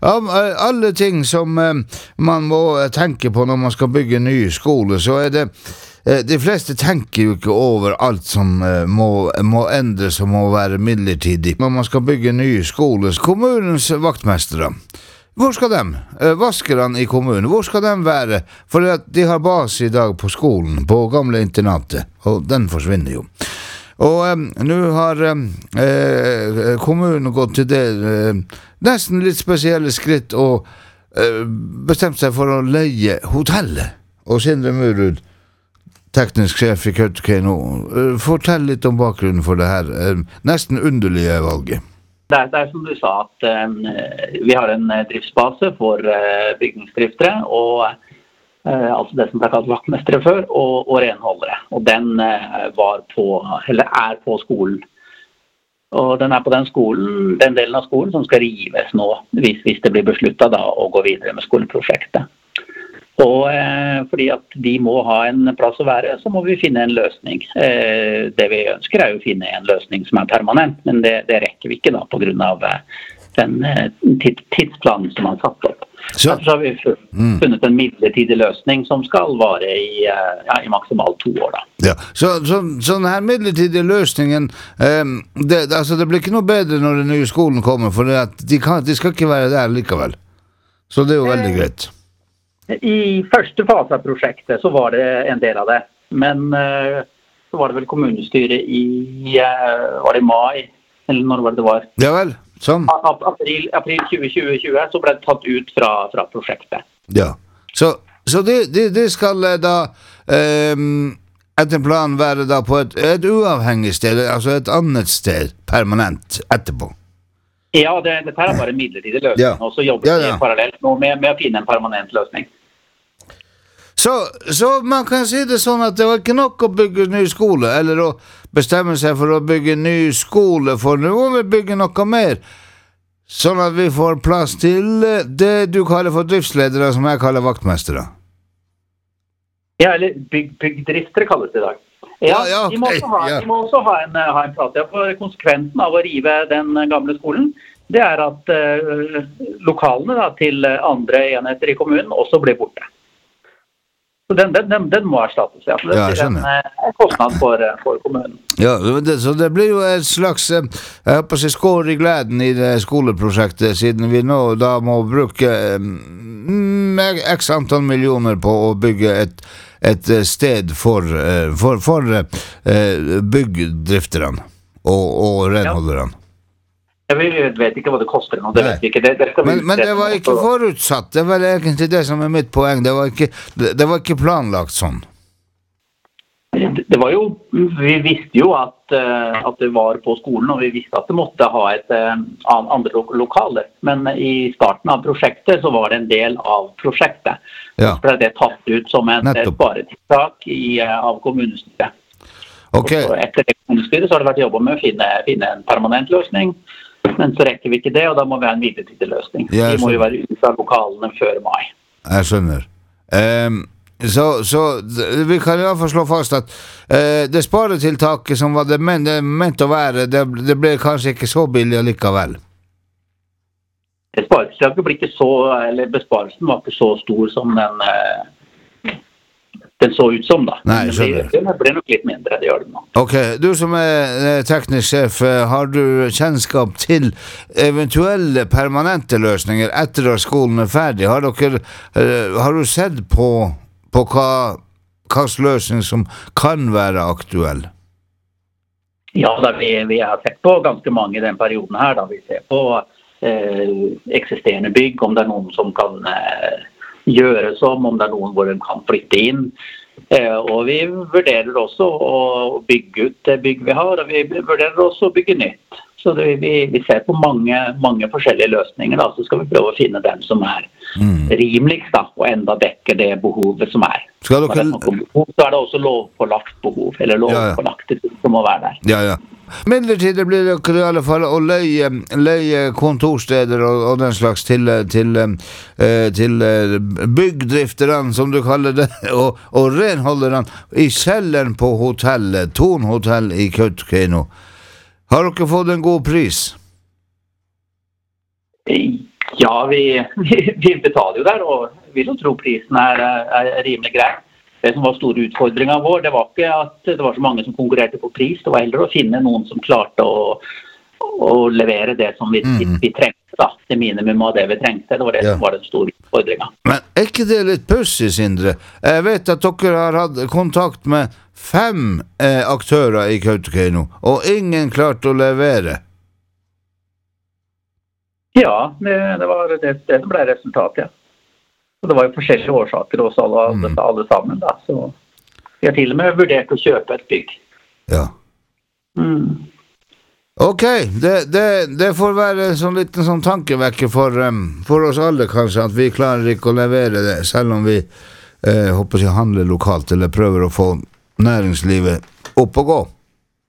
Av alle ting som man må tenke på når man skal bygge en ny skole, så det de fleste tenker jo ikke over alt som må endres og må være midlertidig. Når man skal bygge en ny skole, kommunens vaktmestere, hvor skal de? Vaskerne i kommunen, hvor skal de være? For de har base i dag på skolen, på gamle internatet, og den forsvinner jo. Og nå har kommunen gått til det nesten litt spesielle skritt og bestemt seg for å leie hotellet. Og Sindre Murud, teknisk sjef i Kautokeino, fortell litt om bakgrunnen for det her nesten underlige valget. Det er som du sa at vi har en driftsbase for bygningsdriftere og altså det som ble kalt vaktmestere før, og renholdere. Og den er på skolen. Og den er på den delen av skolen som skal rives nå, hvis det blir besluttet da å gå videre med skoleprosjektet. Og fordi at de må ha en plass å være, så må vi finne en løsning. Det vi ønsker jo å finne en løsning som er permanent, men det rekker vi ikke da på grunn av den tidsplanen som man satt opp. Derfor har vi funnet en midlertidig løsning som skal vare i maksimalt 2 år da. Ja, så den her midlertidige løsningen, det blir ikke noe bedre når den nye skolen kommer, for de skal ikke være der likevel. Så det er jo veldig greit. I første fase av prosjektet så var det en del av det, men så var det vel kommunestyret var det i mai, eller når var det var? Ja vel, sånn. April 2020 så ble det tatt ut fra prosjektet. Ja, så det skal da etter planen være da på et uavhengig sted, altså et annet sted, permanent, etterpå. Ja, dette er bare en midlertidig løsning, og så jobber vi parallelt nå med å finne en permanent løsning. Så man kan si det sånn at det var ikke nok å bygge ny skole, eller å bestemme seg for å bygge ny skole, for nå må vi bygge noe mer, sånn at vi får plass til det du kaller for driftsledere, som jeg kaller vaktmestere. Ja, eller byggdriftere kalles det i dag. Ja, de må også ha en plass. For konsekvensen av å rive den gamle skolen, det er at lokalene da, til andre enheter i kommunen også blir borte. Så den må erstattes, ja. Så det blir en kostnad for kommunen. Ja, så det blir jo et slags, jeg håper å si, skår i gleden i det skoleprosjektet, siden vi nå da må bruke x antall millioner på å bygge et sted for byggdrifterne og renholderne. Jeg vet ikke hva det koster nå, det vet vi ikke. Men det var ikke forutsatt, det var egentlig det som er mitt poeng, det var ikke planlagt sånn. Det var jo, vi visste jo at det var på skolen, og vi visste at det måtte ha et andre lokaler. Men i starten av prosjektet så var det en del av prosjektet. Så ble det tatt ut som et sparetiltak av kommunestyret. Okay. Og etter det kommunestyret så har det vært jobbet med å finne en permanent løsning. Men så rekker vi ikke det, og da må vi ha en midlertidig løsning. Vi må jo være ute av lokalene før mai. Jeg skjønner. Så vi kan i hvert fall slå fast at det sparetiltaket som var det ment å være, det ble kanskje ikke så billig likevel. Sparetiltaket ble ikke så, eller besparelsen var ikke så stor som den så ut som da. Nei, skjønner. Det ble nok litt mindre, det gjør det nå. Ok, du som er teknisk sjef, har du kjennskap til eventuelle permanente løsninger etter at skolen er ferdig? Har du sett på hva løsning som kan være aktuell? Ja, vi har sett på ganske mange i den perioden her, da vi ser på eksisterende bygg, om det er noen som kan gjøre som, om det er noen hvor de kan flytte inn. Og vi vurderer også å bygge ut det bygg vi har, og vi vurderer også å bygge nytt. Så vi ser på mange forskjellige løsninger, da, så skal vi prøve å finne den som er rimeligst, da, og enda dekker det behovet som er. Så er det også lovpålagt behov, eller lovpålagte ting som må være der. Ja. Midlertidig blir det i alle fall å leie kontorsteder og den slags til byggdrifterne, som du kaller det, og renholderne i kjelleren på hotellet, Thon hotell i Kautokeino. Har dere fått en god pris? Ja, vi betaler jo der, og vil jo tro prisen er rimelig grei. Det som var store utfordringen vår, det var ikke at det var så mange som konkurrerte på pris, det var heller å finne noen som klarte å levere det som vi trengte, da. Det minimum av det vi trengte, det var det som var den store utfordringen. Men er ikke det litt pussig, Sindre? Jeg vet at dere har hatt kontakt med 5 aktører i Kautokeino, og ingen klarte å levere. Ja, det var det som ble resultatet, ja. Og det var jo forskjellige årsaker også alle sammen, da. Så vi har til og med vurdert å kjøpe et bygg. Ja. Ok, det får være en sånn liten sånn tankevekker for oss alle, kanskje, at vi klarer ikke å levere det, selv om vi håper å handle lokalt, eller prøver å få næringslivet opp og gå.